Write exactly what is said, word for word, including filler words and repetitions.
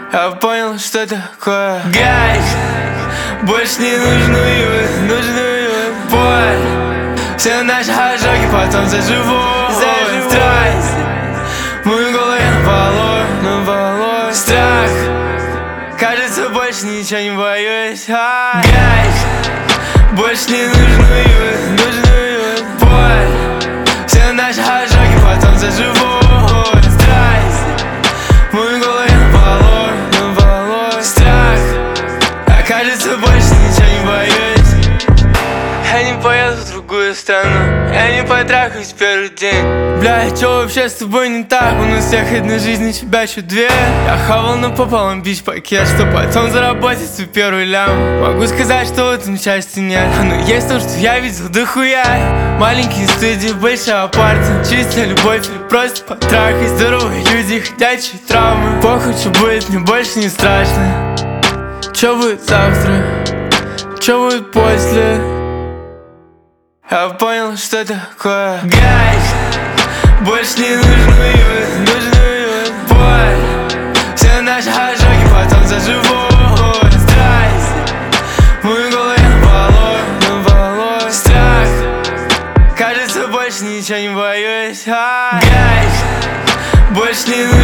Я понял, что такое гайд. Больше не нужную, нужную боль. Все наши ожоги потом заживут. Страсть в мою голову навалой, навалой. Страх, кажется, больше ничего не боюсь. Гайд. Больше не нужную, нужную боль. Все наши ожоги потом заживут. Страсть в мою голову навалой, навалой. Страх, а кажется, больше ничего не боюсь. Я не поеду в другую страну, я не потрахаюсь в первый день. Бля, чё вообще с тобой не так? У нас всех одной жизни, тебя чуть две. Я хавал напополам бич-пакет, что потом заработать свой первый лям. Могу сказать, что в этом счастья нет, но есть то, что я видел дохуя. Маленькие студии, большая апарта, чистая любовь или просто потрахай. Здоровые люди, ходячие травмы. Похуй, что будет, мне больше не страшно. Чё будет завтра? Чё будет после? Я понял, что такое гайд. Больше не нужную, нужную боль. Все наши ожоги потом заживут. Страсть в мою голову навалой, навалой. Страх, кажется, больше ничего не боюсь. Гайд. Больше не нужную.